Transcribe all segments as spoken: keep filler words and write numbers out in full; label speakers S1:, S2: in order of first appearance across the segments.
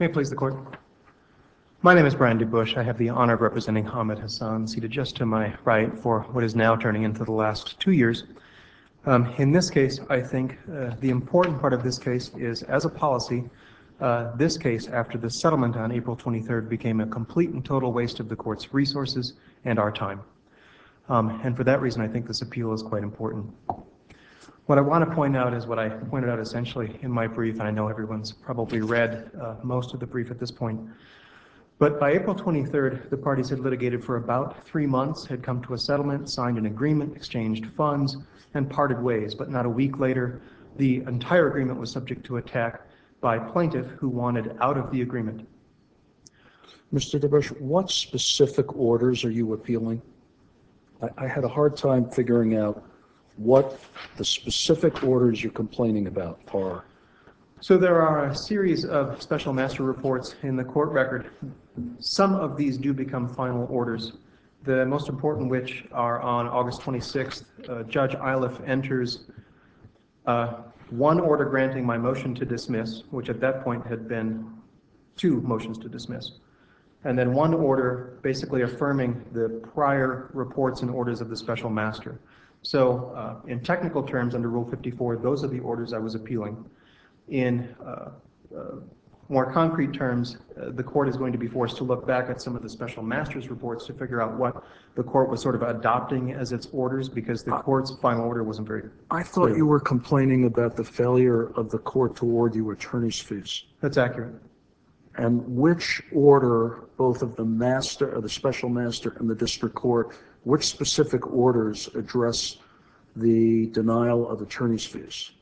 S1: May it please the court. My name is Brian DeBush. I have the honor of representing Ahmed Hassan, seated just to my right for what is now turning into the last two years. Um, in this case, I think uh, the important part of this case is, as a policy, uh, this case, after the settlement on April twenty-third, became a complete and total waste of the court's resources and our time. Um, and for that reason, I think this appeal is quite important. What I want to point out is what I pointed out essentially in my brief, and I know everyone's probably read uh, most of the brief at this point. But by April twenty-third, the parties had litigated for about three months, had come to a settlement, signed an agreement, exchanged funds, and parted ways. But not a week later, the entire agreement was subject to attack by plaintiff who wanted out of the agreement.
S2: Mister DeBush, what specific orders are you appealing? I, I had a hard time figuring out what the specific orders you're complaining about are.
S1: So there are a series of special master reports in the court record. Some of these do become final orders. The most important which are on August twenty-sixth, uh, Judge Iliff enters uh, one order granting my motion to dismiss, which at that point had been two motions to dismiss, and then one order basically affirming the prior reports and orders of the special master. So uh, in technical terms, under Rule fifty-four, those are the orders I was appealing. In uh, uh, more concrete terms, uh, the court is going to be forced to look back at some of the special master's reports to figure out what the court was sort of adopting as its orders, because the court's final order wasn't very
S2: I thought
S1: clear.
S2: You were complaining about the failure of the court to award you attorney's fees.
S1: That's accurate.
S2: And which order, both of the master, or the special master and the district court, which specific orders address the denial of attorney's fees?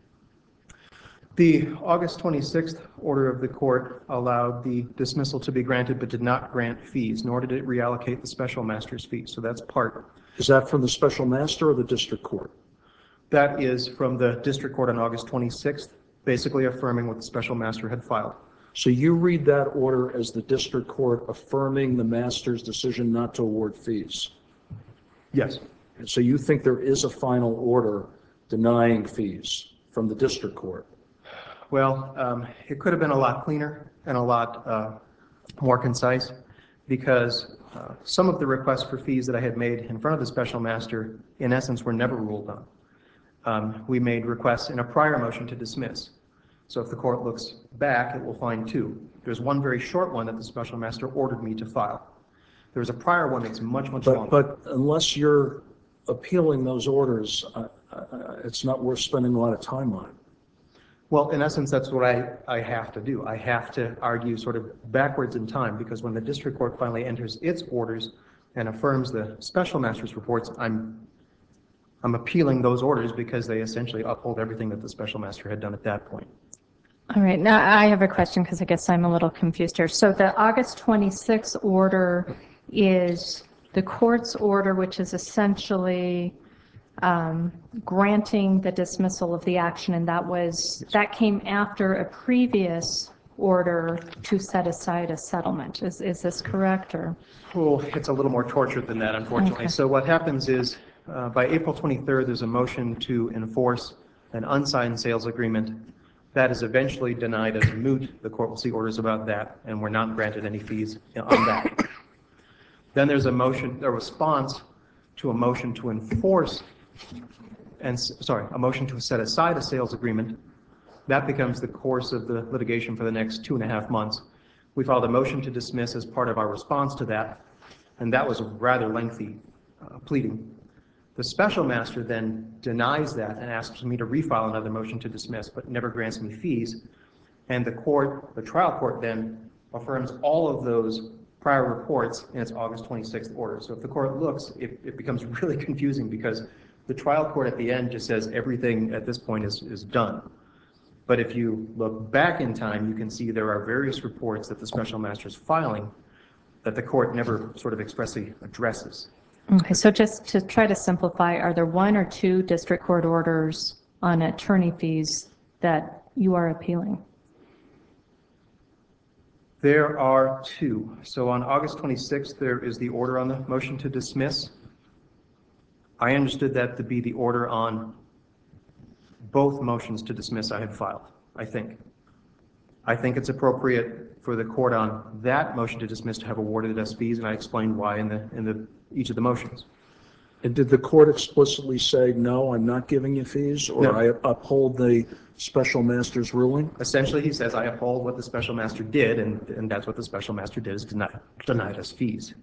S1: The August twenty-sixth order of the court allowed the dismissal to be granted but did not grant fees, nor did it reallocate the special master's fees. So that's part.
S2: Is that from the special master or the district court?
S1: That is from the district court on August twenty-sixth, basically affirming what the special master had filed.
S2: So you read that order as the district court affirming the master's decision not to award fees?
S1: Yes.
S2: And so you think there is a final order denying fees from the district court?
S1: Well, um, it could have been a lot cleaner and a lot uh, more concise, because uh, some of the requests for fees that I had made in front of the special master, in essence, were never ruled on. Um, we made requests in a prior motion to dismiss. So if the court looks back, it will find two. There's one very short one that the special master ordered me to file. There's a prior one that's much, much
S2: But,
S1: longer.
S2: but unless you're appealing those orders, uh, uh, it's not worth spending a lot of time on it.
S1: Well, in essence, that's what I, I have to do. I have to argue sort of backwards in time, because when the district court finally enters its orders and affirms the special master's reports, I'm, I'm appealing those orders because they essentially uphold everything that the special master had done at that point.
S3: All right, now I have a question because I guess I'm a little confused here. So the August twenty-sixth order is the court's order, which is essentially um, granting the dismissal of the action, and that was that came after a previous order to set aside a settlement. Is is this correct, or?
S1: Oh, it's a little more tortured than that, unfortunately.
S3: Okay.
S1: So what happens is, uh, by April twenty-third, there's a motion to enforce an unsigned sales agreement. That is eventually denied as moot. The court will see orders about that, and we're not granted any fees on that. Then there's a motion, a response to a motion to enforce, and sorry, a motion to set aside a sales agreement. That becomes the course of the litigation for the next two and a half months. We filed a motion to dismiss as part of our response to that, and that was a rather lengthy uh, pleading. The special master then denies that and asks me to refile another motion to dismiss, but never grants me fees. And the court, the trial court, then affirms all of those prior reports in its August twenty-sixth order. So if the court looks, it, it becomes really confusing, because the trial court at the end just says everything at this point is, is done. But if you look back in time, you can see there are various reports that the special master is filing that the court never sort of expressly addresses.
S3: Okay, so just to try to simplify, are there one or two district court orders on attorney fees that you are appealing?
S1: There are two. So on August twenty-sixth, there is the order on the motion to dismiss. I understood that to be the order on both motions to dismiss I had filed, I think. I think it's appropriate for the court on that motion to dismiss to have awarded us fees, and I explained why in the, in the, each of the motions.
S2: And did the court explicitly say, no, I'm not giving you fees, or
S1: No.
S2: I uphold the special master's ruling?
S1: Essentially, he says, I uphold what the special master did, and, and that's what the special master did, is deny, denied us fees.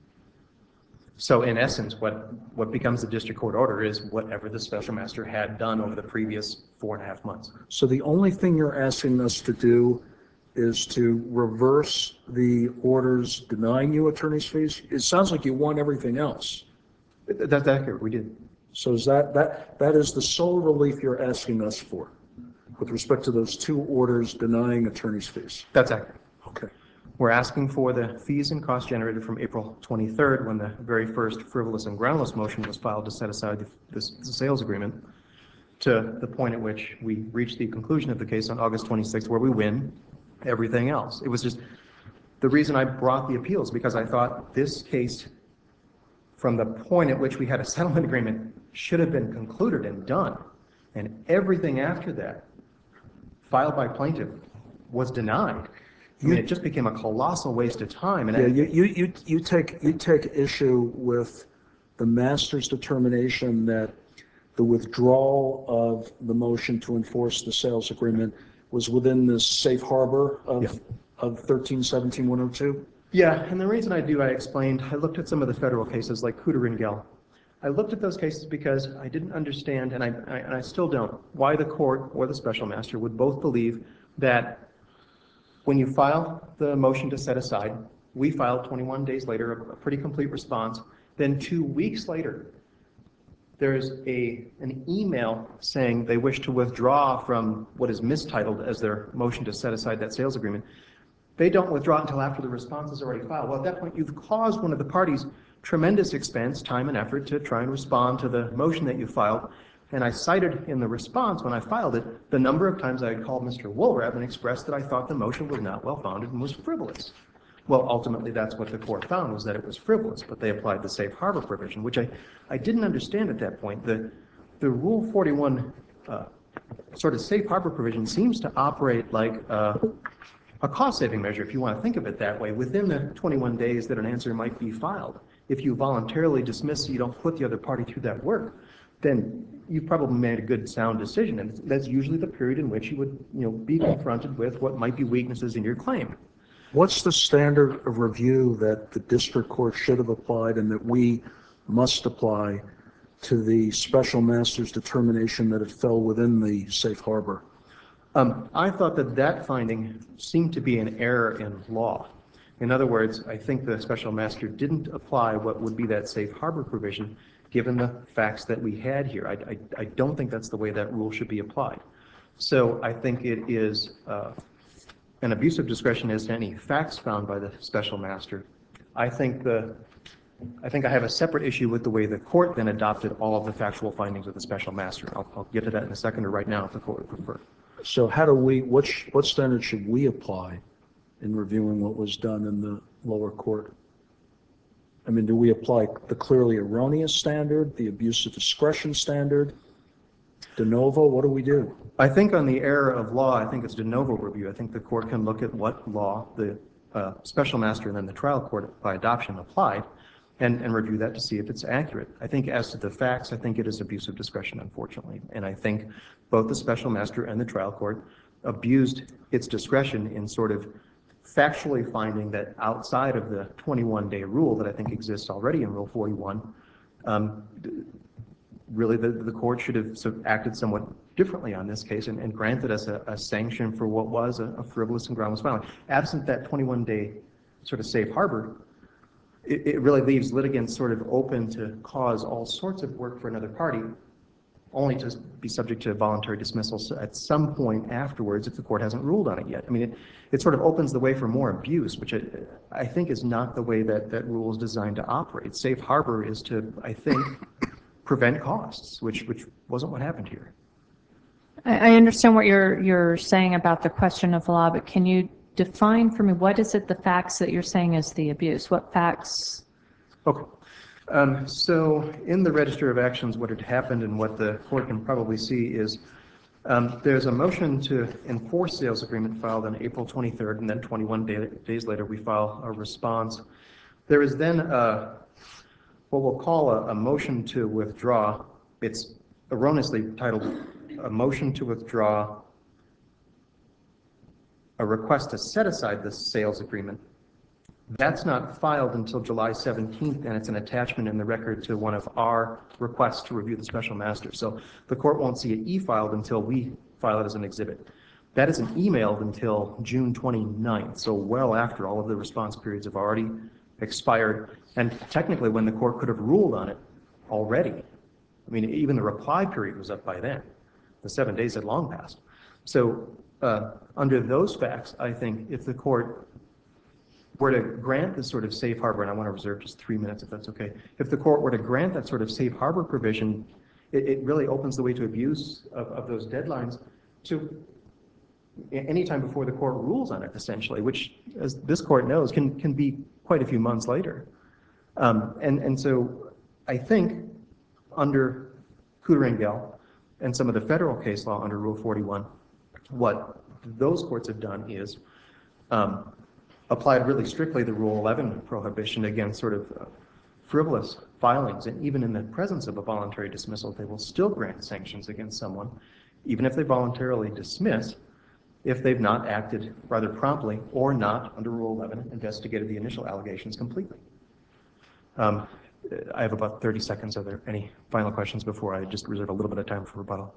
S1: So in essence, what, what becomes the district court order is whatever the special master had done over the previous four and a half months.
S2: So the only thing you're asking us to do is to reverse the orders denying you attorney's fees? It sounds like you want everything else.
S1: That's accurate, we did.
S2: So is that, that, that is the sole relief you're asking us for with respect to those two orders denying attorney's fees?
S1: That's accurate.
S2: Okay.
S1: We're asking for the fees and costs generated from April twenty-third, when the very first frivolous and groundless motion was filed to set aside the, this, the sales agreement, to the point at which we reached the conclusion of the case on August twenty-sixth, where we win everything else. It was just, the reason I brought the appeals, because I thought this case, from the point at which we had a settlement agreement, should have been concluded and done. And everything after that, filed by plaintiff, was denied. I mean, it just became a colossal waste of time. And
S2: Yeah,
S1: I-
S2: you, you, you, you take, you take issue with the master's determination that the withdrawal of the motion to enforce the sales agreement was within the safe harbor
S1: Yeah.
S2: of, of thirteen seventeen one oh two?
S1: Yeah, and the reason I do, I explained, I looked at some of the federal cases like Cooter and Gell. I looked at those cases because I didn't understand, and I, I, and I still don't, why the court or the special master would both believe that when you file the motion to set aside, we filed twenty-one days later a, a pretty complete response, then two weeks later, there's a, an email saying they wish to withdraw from what is mistitled as their motion to set aside that sales agreement. They don't withdraw until after the response is already filed. Well, at that point, you've caused one of the parties tremendous expense, time, and effort to try and respond to the motion that you filed. And I cited in the response, when I filed it, the number of times I had called Mister Woolrab and expressed that I thought the motion was not well-founded and was frivolous. Well, ultimately, that's what the court found, was that it was frivolous, but they applied the safe harbor provision, which I, I didn't understand at that point. The, the Rule forty-one uh, sort of safe harbor provision seems to operate like uh, a cost-saving measure, if you want to think of it that way, within the twenty-one days that an answer might be filed. If you voluntarily dismiss, you don't put the other party through that work, then you've probably made a good, sound decision, and that's usually the period in which you would, you know, be confronted with what might be weaknesses in your claim.
S2: What's the standard of review that the district court should have applied and that we must apply to the special master's determination that it fell within the safe harbor?
S1: Um, I thought that that finding seemed to be an error in law. In other words, I think the special master didn't apply what would be that safe harbor provision, given the facts that we had here. I, I, I don't think that's the way that rule should be applied. So I think it is uh, an abuse of discretion as to any facts found by the special master. I think the I think I have a separate issue with the way the court then adopted all of the factual findings of the special master. I'll, I'll get to that in a second, or right now if the court would prefer.
S2: So how do we, what, sh- what standard should we apply in reviewing what was done in the lower court? I mean, do we apply the clearly erroneous standard, the abuse of discretion standard, de novo? What do we do?
S1: I think on the error of law, I think it's de novo review. I think the court can look at what law the uh, special master and then the trial court by adoption applied and, and review that to see if it's accurate. I think as to the facts, I think it is abuse of discretion, unfortunately. And I think both the special master and the trial court abused its discretion in sort of factually finding that outside of the twenty-one day rule that I think exists already in Rule forty-one, um, really the, the court should have sort of acted somewhat differently on this case and, and granted us a, a sanction for what was a, a frivolous and groundless filing. Absent that twenty-one day sort of safe harbor, it, it really leaves litigants sort of open to cause all sorts of work for another party, only to be subject to voluntary dismissal at some point afterwards if the court hasn't ruled on it yet. I mean, it, it sort of opens the way for more abuse, which I, I think is not the way that that rule is designed to operate. Safe harbor is to, I think, prevent costs, which which wasn't what happened here.
S3: I I understand what you're, you're saying about the question of law, but can you define for me, what is it, the facts that you're saying is the abuse? What facts?
S1: Okay. Um, so in the Register of Actions, what had happened and what the court can probably see is Um, There's a motion to enforce sales agreement filed on April twenty-third, and then twenty-one day- days later, we file a response. There is then a, what we'll call a, a motion to withdraw. It's erroneously titled a motion to withdraw a request to set aside the sales agreement. That's not filed until July seventeenth, and it's an attachment in the record to one of our requests to review the special master. So the court won't see it e-filed until we file it as an exhibit. That isn't emailed until June twenty-ninth, so well after all of the response periods have already expired, and technically when the court could have ruled on it already. I mean, even the reply period was up by then. The seven days had long passed. So uh, under those facts, I think if the court were to grant this sort of safe harbor, and I want to reserve just three minutes if that's okay. If the court were to grant that sort of safe harbor provision, it, it really opens the way to abuse of, of those deadlines to any time before the court rules on it, essentially, which, as this court knows, can, can be quite a few months later. Um, and, and so I think under Cooter and some of the federal case law under Rule forty-one, what those courts have done is um, applied really strictly the Rule eleven prohibition against sort of uh, frivolous filings. And even in the presence of a voluntary dismissal, they will still grant sanctions against someone, even if they voluntarily dismiss, if they've not acted rather promptly or not, under Rule eleven, investigated the initial allegations completely. Um, I have about thirty seconds. Are there any final questions before I just reserve a little bit of time for rebuttal?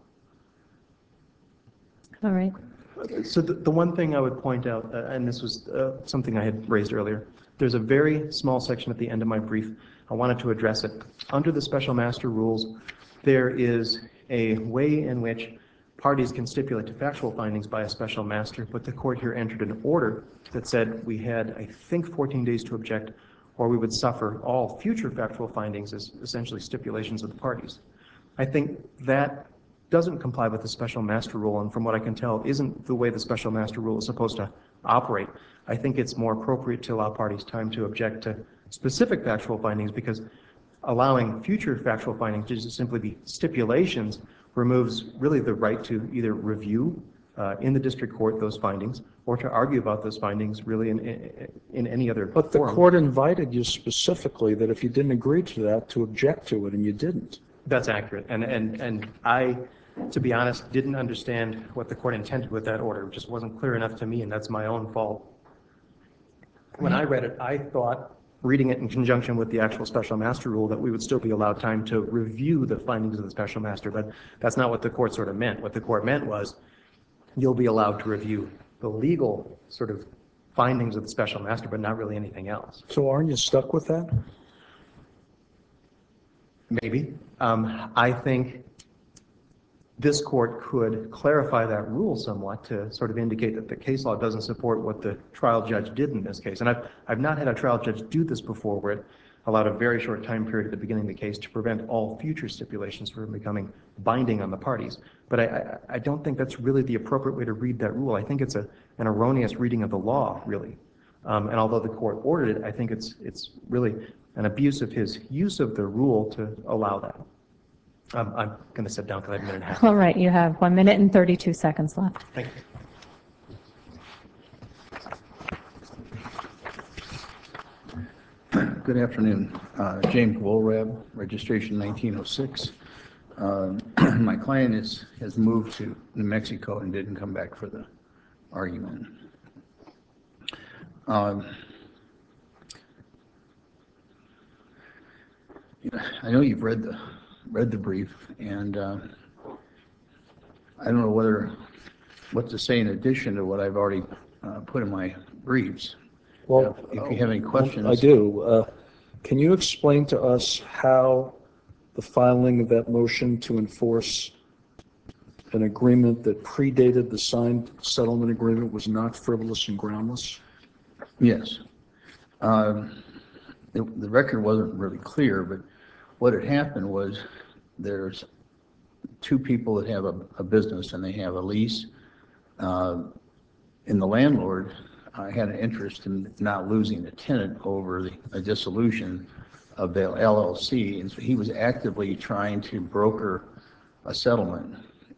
S3: All right.
S1: So the, the one thing I would point out, uh, and this was uh, something I had raised earlier, there's a very small section at the end of my brief. I wanted to address it. Under the special master rules, there is a way in which parties can stipulate to factual findings by a special master, but the court here entered an order that said we had, I think, fourteen days to object, or we would suffer all future factual findings as essentially stipulations of the parties. I think that doesn't comply with the special master rule, and from what I can tell, isn't the way the special master rule is supposed to operate. I think it's more appropriate to allow parties time to object to specific factual findings, because allowing future factual findings to just simply be stipulations removes really the right to either review uh, in the district court those findings, or to argue about those findings really in, in, in any other
S2: But the
S1: forum.
S2: court invited you specifically that if you didn't agree to that, to object to it, and you didn't.
S1: That's accurate. And, and, and I, to be honest, didn't understand what the court intended with that order. It just wasn't clear enough to me, and that's my own fault. When I read it, I thought, reading it in conjunction with the actual special master rule, that we would still be allowed time to review the findings of the special master, but that's not what the court sort of meant. What the court meant was you'll be allowed to review the legal sort of findings of the special master, but not really anything else.
S2: So aren't you stuck with that?
S1: Maybe. Um, I think this court could clarify that rule somewhat to sort of indicate that the case law doesn't support what the trial judge did in this case. And I've, I've not had a trial judge do this before, where it allowed a very short time period at the beginning of the case to prevent all future stipulations from becoming binding on the parties. But I, I, I don't think that's really the appropriate way to read that rule. I think it's a, an erroneous reading of the law, really. Um, and although the court ordered it, I think it's, it's really an abuse of his use of the rule to allow that. Um, I'm going to sit down because I have a minute and a half.
S3: All right, you have one minute and thirty-two seconds left.
S1: Thank you.
S4: Good afternoon. Uh, James Wolrab, registration nineteen oh six. Uh, my client is, has moved to New Mexico and didn't come back for the argument. Um, I know you've read the read the brief, and uh, I don't know whether what to say in addition to what I've already uh, put in my briefs.
S2: Well,
S4: If you have any questions.
S2: I do. Uh, Can you explain to us how the filing of that motion to enforce an agreement that predated the signed settlement agreement was not frivolous and groundless?
S4: Yes. Um, the, the record wasn't really clear, but what had happened was there's two people that have a, a business and they have a lease. Uh, and the landlord uh, had an interest in not losing a tenant over the, a dissolution of the L L C. And so he was actively trying to broker a settlement.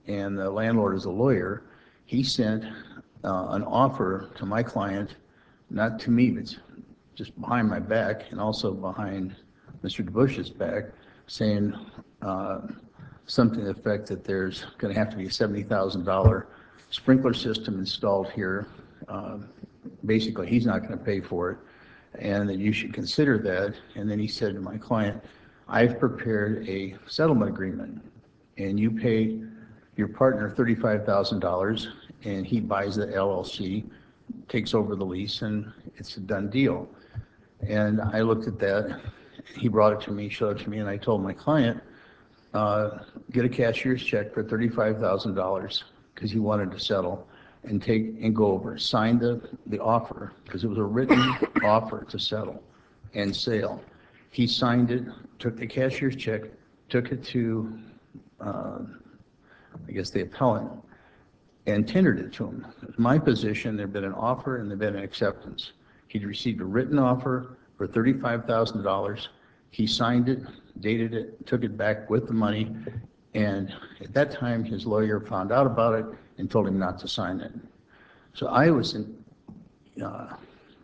S4: and the landlord is a lawyer, he sent uh, an offer to my client, not to me, but just behind my back and also behind Mister DeBush's back, saying uh, something to the effect that there's going to have to be a seventy thousand dollars sprinkler system installed here. Uh, basically, he's not going to pay for it, and that you should consider that. And then he said to my client, I've prepared a settlement agreement, and you pay your partner thirty-five thousand dollars, and he buys the L L C, takes over the lease, and it's a done deal. And I looked at that. He brought it to me, showed it to me, and I told my client, uh, get a cashier's check for thirty-five thousand dollars because he wanted to settle, and take and go over, sign the, the offer, because it was a written offer to settle and sale. He signed it, took the cashier's check, took it to, uh, I guess, the appellant, and tendered it to him. It was my position, there'd been an offer and there'd been an acceptance. He'd received a written offer for thirty-five thousand dollars. He signed it, dated it, took it back with the money, and at that time, his lawyer found out about it and told him not to sign it. So I was in, uh,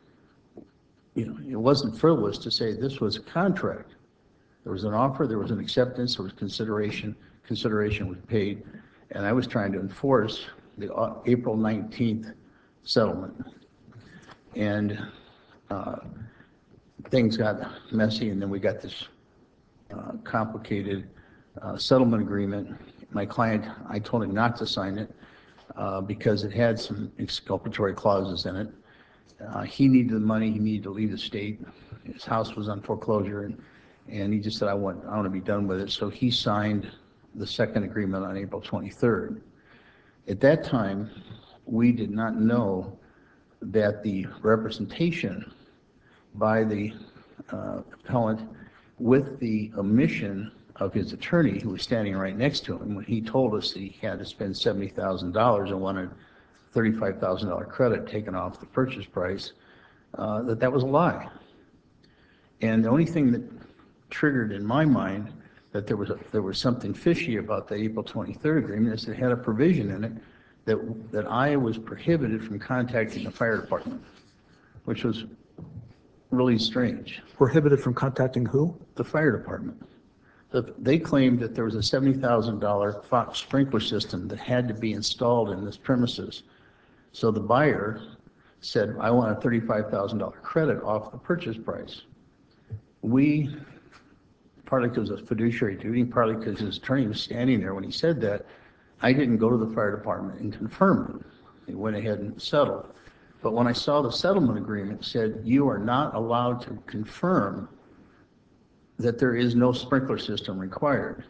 S4: you know, it wasn't frivolous to say this was a contract. There was an offer, there was an acceptance, there was consideration, consideration was paid, and I was trying to enforce the uh, April nineteenth settlement. And uh, things got messy, and then we got this uh, complicated uh, settlement agreement. My client, I told him not to sign it uh, because it had some exculpatory clauses in it. Uh, he needed the money, he needed to leave the state. His house was on foreclosure, and, and he just said, I want, I want to be done with it. So he signed the second agreement on April twenty-third. At that time, we did not know that the representation by the uh, appellant, with the omission of his attorney, who was standing right next to him, when he told us that he had to spend seventy thousand dollars and wanted thirty-five thousand dollars credit taken off the purchase price, uh, that that was a lie. And the only thing that triggered in my mind that there was a, there was something fishy about the April twenty-third agreement is it had a provision in it that that I was prohibited from contacting the fire department, which was really strange.
S2: Prohibited from contacting who?
S4: The fire department. The, they claimed that there was a seventy thousand dollars Fox sprinkler system that had to be installed in this premises. So the buyer said, I want a thirty-five thousand dollars credit off the purchase price. We, partly because of fiduciary duty, partly because his attorney was standing there when he said that, I didn't go to the fire department and confirm it. They went ahead and settled. But when I saw the settlement agreement, it said you are not allowed to confirm that there is no sprinkler system required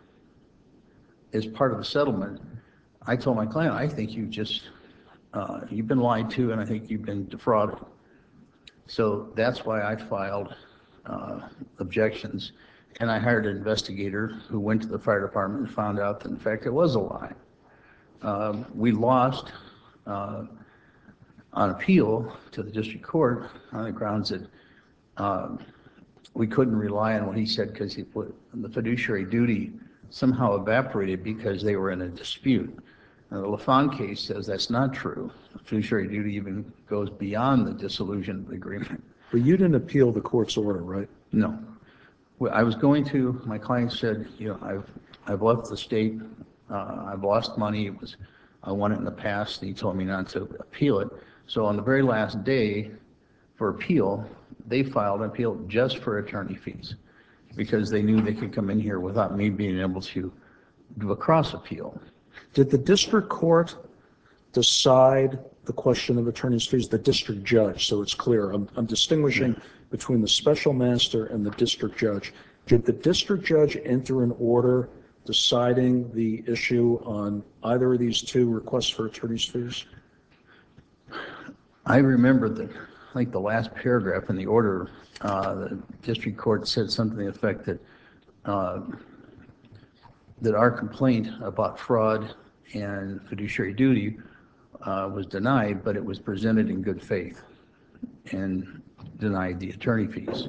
S4: as part of the settlement. I told my client, I think you just, uh, you've been lied to, and I think you've been defrauded. So that's why I filed uh, objections, and I hired an investigator who went to the fire department and found out that in fact it was a lie. Um, we lost uh, on appeal to the district court on the grounds that um, we couldn't rely on what he said because he put the fiduciary duty somehow evaporated because they were in a dispute. Now, the Lafon case says that's not true. The fiduciary duty even goes beyond the dissolution of the agreement.
S2: But you didn't appeal the court's order, right?
S4: No. Well, I was going to, my client said, you know, I've, I've left the state, uh, I've lost money, it was, I won it in the past, and he told me not to appeal it. So on the very last day for appeal, they filed an appeal just for attorney fees because they knew they could come in here without me being able to do a cross appeal.
S2: Did the district court decide the question of attorney's fees? The district judge, so it's clear. I'm, I'm distinguishing between the special master and the district judge. Did the district judge enter an order deciding the issue on either of these two requests for attorney's fees?
S4: I remember the, like the last paragraph in the order, uh, the district court said something to the effect that uh, that our complaint about fraud and fiduciary duty uh, was denied, but it was presented in good faith and denied the attorney fees.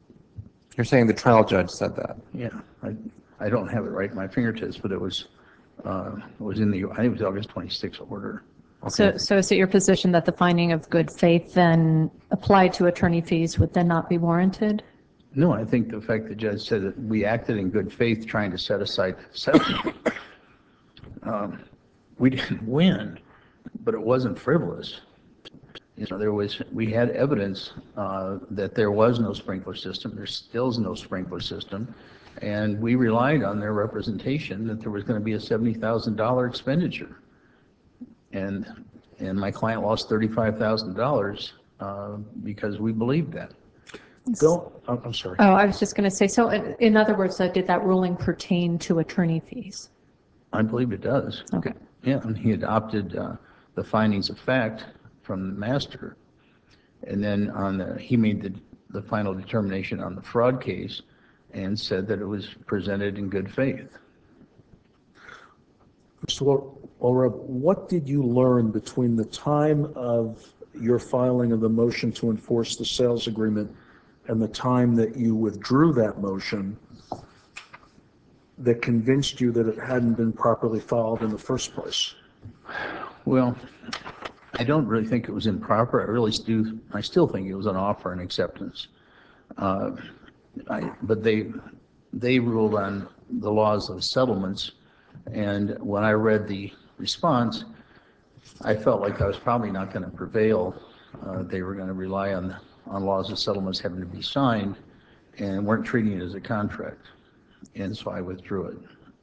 S5: You're saying the trial judge said that?
S4: Yeah, I, I don't have it right at my fingertips, but it was uh, was in the, I think it was August twenty-sixth order.
S3: So, so is it your position that the finding of good faith then applied to attorney fees would then not be warranted?
S4: No, I think the fact the judge said that we acted in good faith trying to set aside settlement. um, we didn't win, but it wasn't frivolous. You know, there was, we had evidence uh, that there was no sprinkler system. There still is no sprinkler system. And we relied on their representation that there was going to be a seventy thousand dollars expenditure. And, and my client lost thirty-five thousand dollars uh, because we believed that.
S2: Bill, I'm I'm sorry.
S3: Oh, I was just going to say, so in, in other words, uh, did that ruling pertain to attorney fees?
S4: I believe it does.
S3: Okay.
S4: Yeah, and he adopted uh, the findings of fact from the master. And then on the, he made the, the final determination on the fraud case and said that it was presented in good faith.
S2: Mister Walrab, what did you learn between the time of your filing of the motion to enforce the sales agreement and the time that you withdrew that motion that convinced you that it hadn't been properly filed in the first place?
S4: Well, I don't really think it was improper. I really do. I still think it was an offer and acceptance. Uh, I, but they they ruled on the laws of settlements, and when I read the response, I felt like I was probably not going to prevail. Uh, they were going to rely on on laws of settlements having to be signed, and weren't treating it as a contract, and so I withdrew it.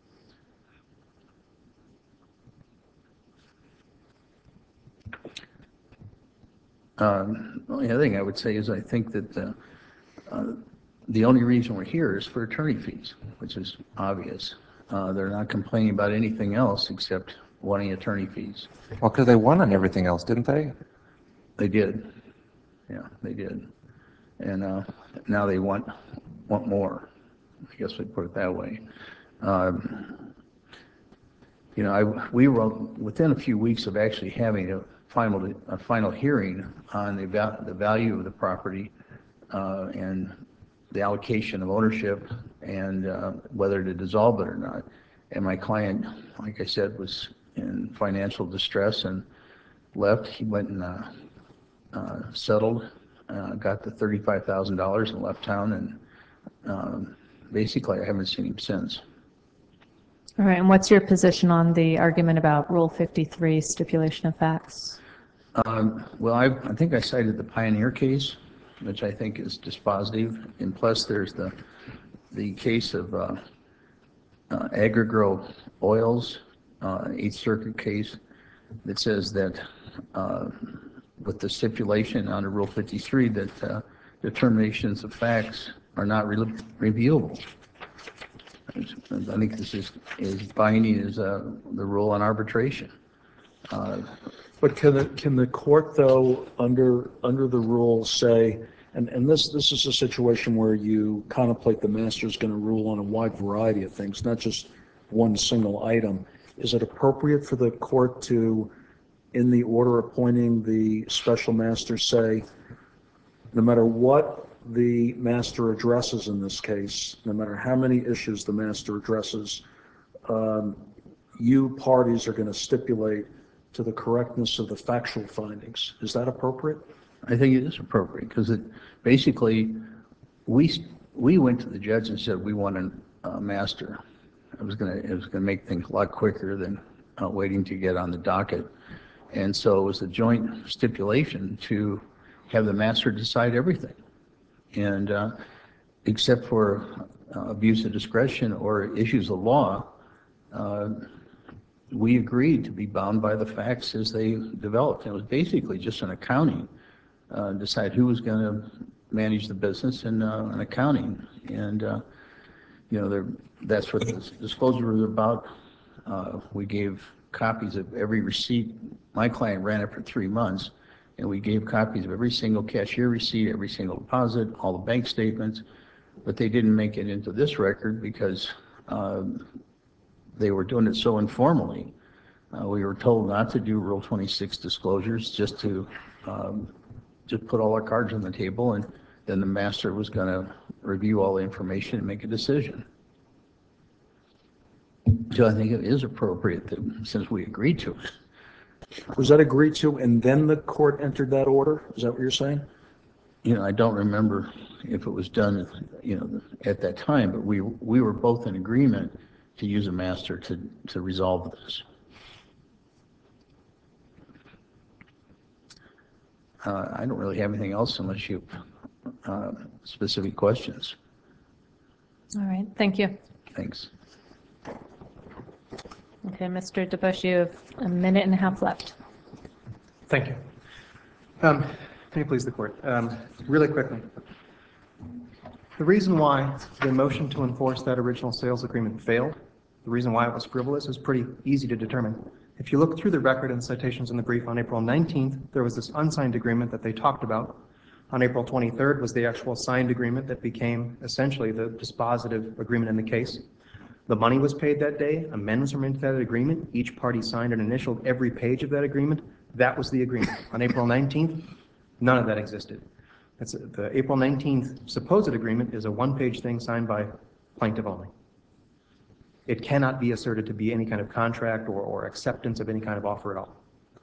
S4: Um, the only other thing I would say is I think that uh, uh, the only reason we're here is for attorney fees, which is obvious. Uh, they're not complaining about anything else except wanting attorney fees.
S5: Well, because they won on everything else, didn't they?
S4: They did. Yeah, they did. And uh, now they want want more. I guess we'd put it that way. Um, you know, I, we were within a few weeks of actually having a final a final hearing on the val the value of the property uh, and the allocation of ownership and uh, whether to dissolve it or not. And my client, like I said, was in financial distress and left. He went and uh, uh, settled, uh, got the thirty-five thousand dollars and left town. And um, basically, I haven't seen him since.
S3: All right, and what's your position on the argument about Rule fifty-three, stipulation of facts?
S4: Um, well, I, I think I cited the Pioneer case, which I think is dispositive. And plus, there's the the case of uh, uh, Agrigro Oils, uh, Eighth Circuit case, that says that uh, with the stipulation under Rule fifty-three that uh, determinations of facts are not re reviewable. I think this is, is binding as uh, the rule on arbitration. Uh,
S2: But can the, can the court, though, under, under the rule say, and, and this, this is a situation where you contemplate the master's going to rule on a wide variety of things, not just one single item. Is it appropriate for the court to, in the order appointing the special master, say, no matter what the master addresses in this case, no matter how many issues the master addresses, um, you parties are going to stipulate to the correctness of the factual findings? Is that appropriate?
S4: I think it is appropriate because it basically we we went to the judge and said we want a uh, master. It was going to it was going to make things a lot quicker than uh, waiting to get on the docket, and so it was a joint stipulation to have the master decide everything, and uh, except for uh, abuse of discretion or issues of law. Uh, we agreed to be bound by the facts as they developed. It was basically just an accounting, uh, decide who was going to manage the business and uh, an accounting. And, uh, you know, that's what the disclosure was about. Uh, we gave copies of every receipt. My client ran it for three months, and we gave copies of every single cashier receipt, every single deposit, all the bank statements, but they didn't make it into this record because um, they were doing it so informally. Uh, we were told not to do Rule twenty-six disclosures, just to um, just put all our cards on the table, and then the master was going to review all the information and make a decision. So I think it is appropriate that, since we agreed to it.
S2: Was that agreed to and then the court entered that order? Is that what you're saying?
S4: You know, I don't remember if it was done, you know, at that time, but we, we were both in agreement to use a master to, to resolve this. Uh, I don't really have anything else unless you have uh, specific questions.
S3: All right, thank you.
S4: Thanks.
S3: Okay, Mister DeBusch, you have a minute and a half left.
S1: Thank you. Um, May it please the court. Um, Really quickly, the reason why the motion to enforce that original sales agreement failed, the reason why it was frivolous, is pretty easy to determine. If you look through the record and citations in the brief, on April nineteenth, there was this unsigned agreement that they talked about. On April twenty-third was the actual signed agreement that became essentially the dispositive agreement in the case. The money was paid that day, amendments were made to that agreement, each party signed and initialed every page of that agreement. That was the agreement. On April nineteenth, none of that existed. That's a, the April nineteenth supposed agreement is a one-page thing signed by plaintiff only. It cannot be asserted to be any kind of contract or, or acceptance of any kind of offer at all.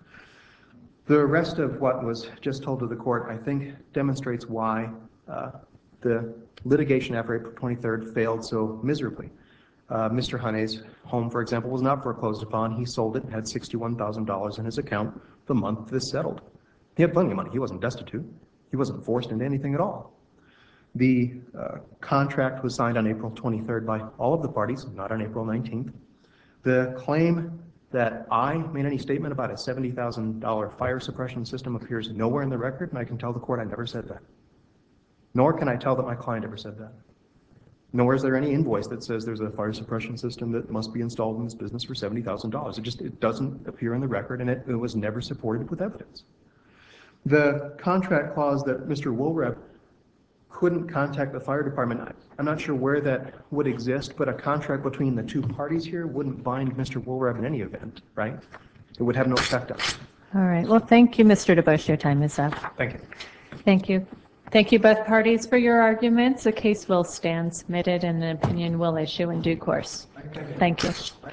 S1: The rest of what was just told to the court, I think, demonstrates why uh, the litigation after April twenty-third failed so miserably. Uh, Mister Honey's home, for example, was not foreclosed upon. He sold it and had sixty-one thousand dollars in his account the month this settled. He had plenty of money. He wasn't destitute. He wasn't forced into anything at all. The uh, contract was signed on April twenty-third by all of the parties, not on April nineteenth. The claim that I made any statement about a seventy thousand dollar fire suppression system appears nowhere in the record, and I can tell the court I never said that. Nor can I tell that my client ever said that. Nor is there any invoice that says there's a fire suppression system that must be installed in this business for seventy thousand dollars. It just it doesn't appear in the record, and it, it was never supported with evidence. The contract clause that Mister Woolrep couldn't contact the fire department, I'm not sure where that would exist, but a contract between the two parties here wouldn't bind Mister Woolrep in any event, right? It would have no effect on it.
S3: All right, well, thank you, Mister DeBusch. Your time is up.
S1: Thank you.
S3: Thank you. Thank you both parties for your arguments. The case will stand submitted and an opinion will issue in due course. Thank you.